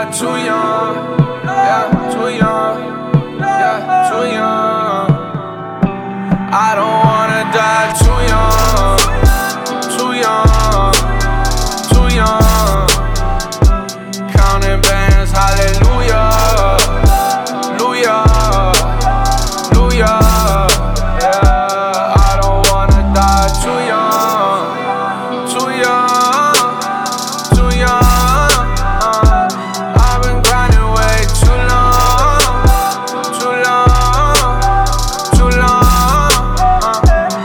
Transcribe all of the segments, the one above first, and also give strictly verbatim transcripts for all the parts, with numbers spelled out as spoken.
die too young. Yeah, too young. Yeah, too young. I don't wanna die too young. Too young. Too young. Counting bands, hallelujah. Hallelujah. Hallelujah. Yeah, I don't wanna die too young. Too young. Too young. Uh, I've been grinding way too long. Too long. Too long. Uh,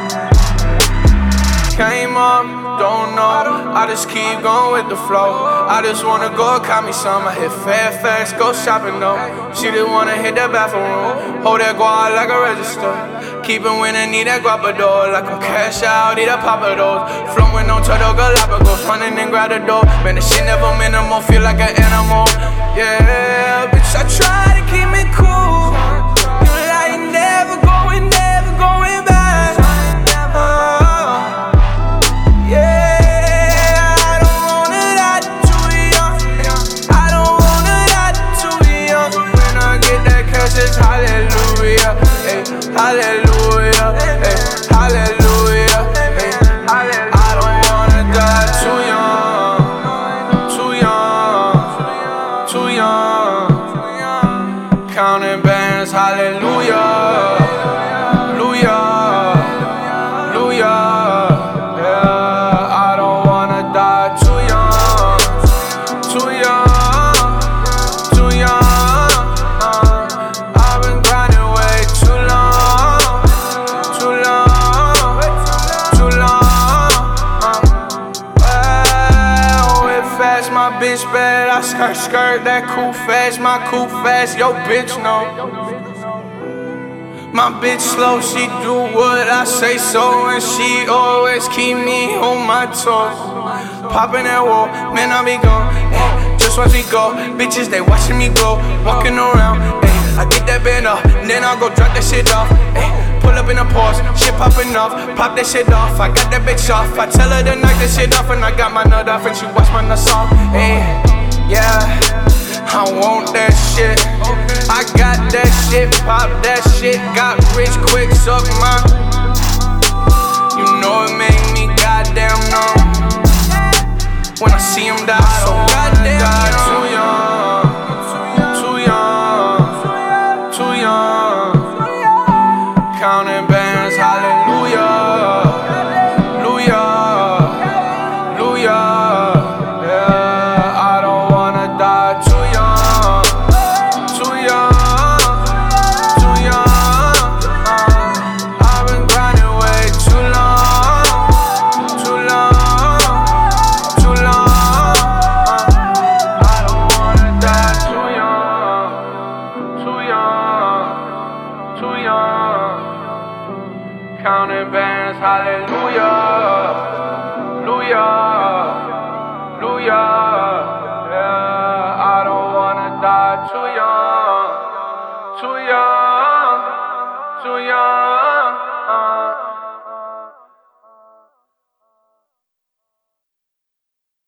came up, don't know. I just keep going with the flow. I just wanna go cop me some. I hit Fairfax, go shopping though. She didn't wanna hit that bathroom. Hold that guard like a register. Keep it winning, need that guapador. Like I'm cash out, need a papa those. Flowing on Turtle Galapagos, running and grab the door. Man, this shit never minimal, feel like an animal. Yeah, bitch, I try to keep it cool. You like never going, never going back. Uh, yeah. Hallelujah, hey, hallelujah, hey, hallelujah, hey, hallelujah. I don't wanna die too young, too young, too young. Counting bands, hallelujah, hallelujah, hallelujah. Yeah, I don't wanna die too young, too young, too young. My bitch bad, I skirt, skirt that cool fast, my cool fast, yo bitch no. My bitch slow, she do what I say so, and she always keep me on my toes. Poppin' that wall, man I be gone, ay, just watch me go. Bitches they watching me go, walking around, ay, I get that band up, then I go drop that shit off, ay. Pull up in a Porsche, shit popping off, pop that shit off. I got that bitch off. I tell her to knock that shit off, and I got my nut off, and she watch my nuts off. Hey, yeah, I want that shit. I got that shit, pop that shit, got rich quick, suck my. You know it make me goddamn numb when I see him die. So goddamn die too young, too young, too young. Counting bands, hallelujah, hallelujah, hallelujah. Yeah, I don't wanna die too young, too young, too young. Uh, I've been grinding way too long, too long, too long. Uh, I don't wanna die too young, too young, too young. Counting bands, hallelujah, hallelujah, hallelujah. Yeah, I don't wanna die too young, too young, too young.